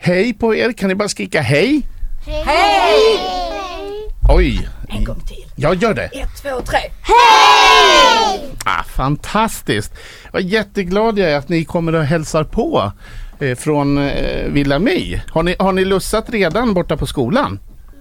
hej på er? Kan ni bara skrika hej? Hej! Oj. En gång till. Jag gör det. 1, 2, 3. Hej! Fantastiskt. Vad jätteglad jag är att ni kommer och hälsar på från Villa My. Har ni lussat redan borta på skolan?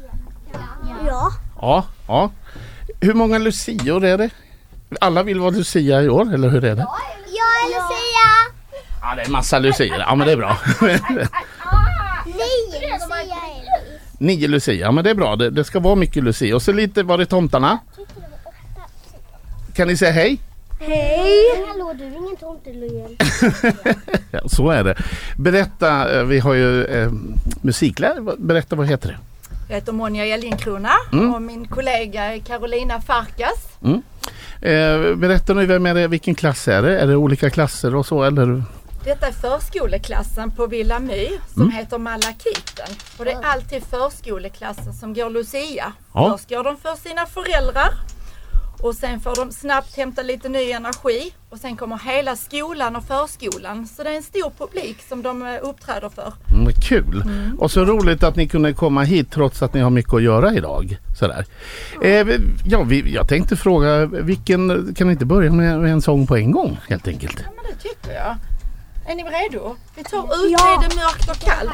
Ja. Ja. Hur många lucior är det? Alla vill vara lucia i år, eller hur är det? Jag är Lucia. Ja, det är en massa lucior. Ja, men det är bra. 9 Lucia är det. 9 lucia, ja, men det är bra. Det ska vara mycket lucia. Och så lite, var är tomtarna? Kan ni säga hej? Hej! Hallå, du är ingen tomtelujen. Ja, så är det. Berätta, vi har ju musiklärare. Berätta, vad heter det? Jag heter Monja Elgenkrona och min kollega är Carolina Farkas. Berätta nu, vem är det, vilken klass är det? Är det olika klasser och så, eller? Detta är förskoleklassen på Villa My som heter Malakiten. Och det är alltid förskoleklassen som går Lucia. Ja. Först går de för sina föräldrar. Och sen får de snabbt hämta lite ny energi. Och sen kommer hela skolan och förskolan. Så det är en stor publik som de uppträder för. Kul. Och så roligt att ni kunde komma hit trots att ni har mycket att göra idag. Sådär. Jag tänkte fråga, kan ni inte börja med en sång på en gång helt enkelt? Ja, men det tycker jag. Är ni redo? Vi tar ut är det mörkt och kallt.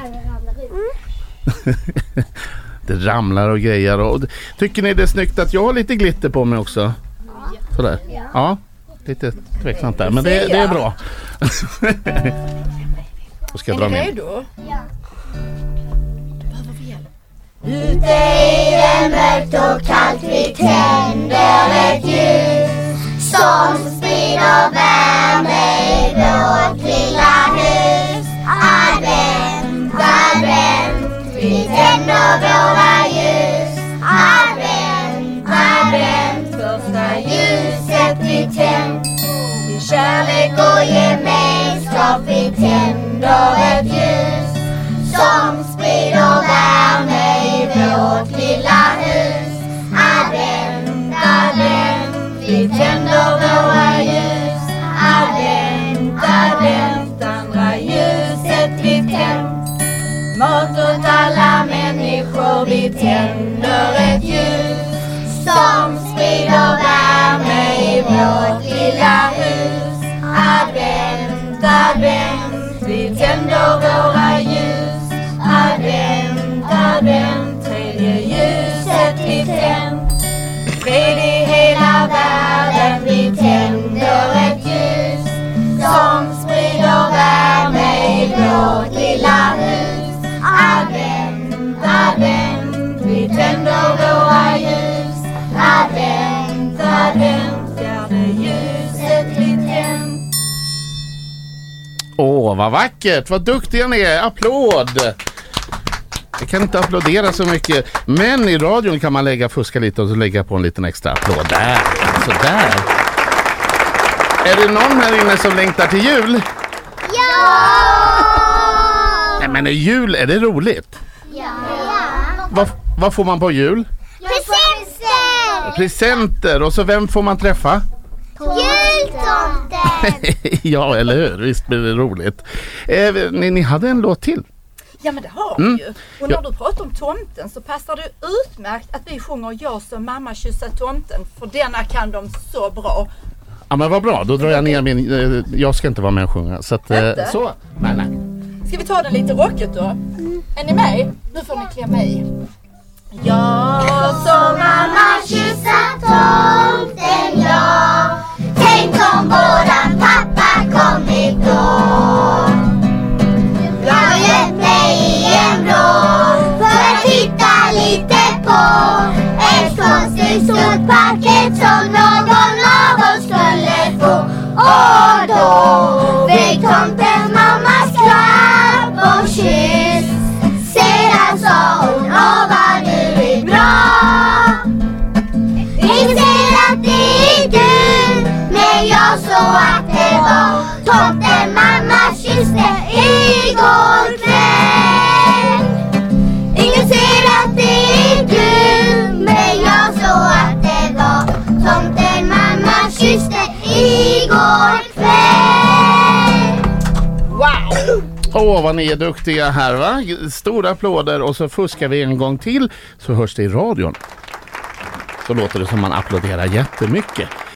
Det ramlar och grejer. Och tycker ni det är snyggt att jag har lite glitter på mig också? Sådär. Ja, lite tveksamt där. Men det är bra. Då ska jag dra Är ni med. redo? Ja. Då behöver vi hjälp. Ute är det mörkt och kallt, vi tänder ett ljus som sprider värme i vårt lilla hus. Advent, advent, vi tänder våra ljus. Advent, advent, första ljuset vi tänt. I kärlek och gemenskap vi tänder ett ljus som sprider värme i vårt lilla hus. Advent, advent, vi tänder våra ljus. Advent, advent, andra ljuset vi tänt. Mat åt alla människor, vi tänder ett ljus som sprider värme i vårt lilla hus. Advent, advent, vi tänder våra ljus. Advent, advent, tredje ljuset vi tänt. Fred i hela världen, vi tänder ett ljus som sprider värme i vårt lilla hus. Advent, advent, vi tänder våra ljus. Advent, advent, fjärde ljuset vi tänt. Åh, vad vackert. Vad duktiga ni är. Applåd. Jag kan inte applådera så mycket. Men i radion kan man fuska lite och så lägga på en liten extra applåd. Där, så där. Är det någon här inne som längtar till jul? Ja! Nej, men är det roligt? Ja. Vad får man på jul? Presenter! Presenter. Och så vem får man träffa? Jultomten! Ja, eller hur? Visst blir det roligt. Ni hade en låt till. Ja, men det har vi ju. Och när du pratar om tomten så passar det utmärkt att vi sjunger Jag som mamma kyssa tomten. För denna kan de så bra. Ja, men vad bra. Då drar jag ner min... jag ska inte vara med och sjunga. Så att... så. Nej. Ska vi ta den lite rocket då? Är ni med? Nu får ni klämma i. Jag som mamma Kyssa tomten, ja. Tänk om våran pappa kommit då. Jag har gett mig en vrå för att titta lite på ett konstigt stort paket som någon av oss skulle få. Och då fick tomten mammas klapp och kyss. Sedan sa hon, åh vad du är bra. Ingen säger att det är du, men jag så att Åh, vad ni är duktiga här, va? Stora applåder och så fuskar vi en gång till så hörs det i radion. Så låter det som man applåderar jättemycket.